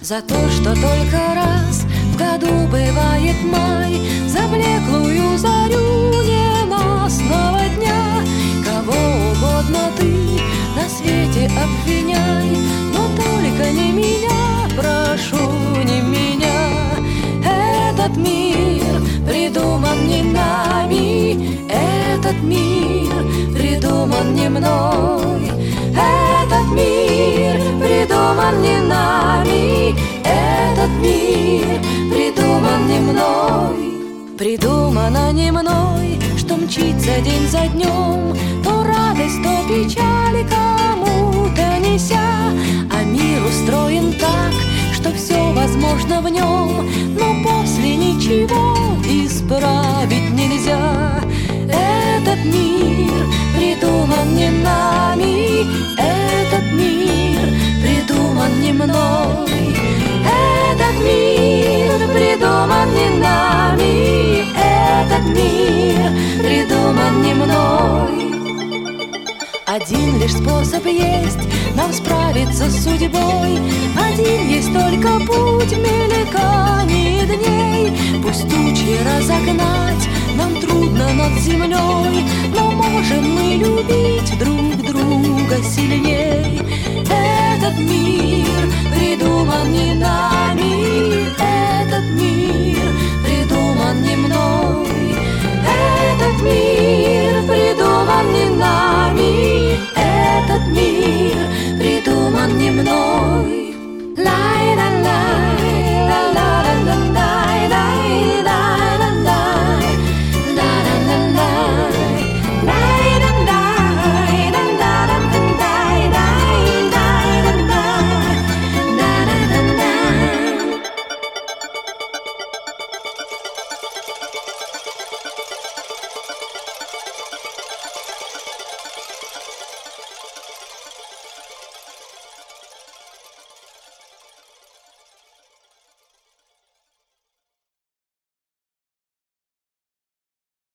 За то, что только раз в году бывает май, за блеклую зарю ненастного дня. Кого угодно ты на свете обвиняй, но только не меня, прошу, не меня. Этот мир придуман не нами, этот мир придуман не мной. Этот мир придуман не нами, этот мир придуман не мной. Придумано не мной, что мчится день за днем, то радость, то печаль кому-то неся. А мир устроен так, что все возможно в нем, но после ничего исправить нельзя. Этот мир придуман не нами, этот мир придуман не мной. Этот мир придуман не нами, этот мир придуман не мной. Один лишь способ есть нам справиться с судьбой, один есть только путь в мелькании дней. Пусть тучи разогнать нам трудно над землей, но можем мы любить друг друга сильней. Этот мир придуман не нами, этот мир придуман не мной. Этот мир придуман не нами, этот мир придуман не мной.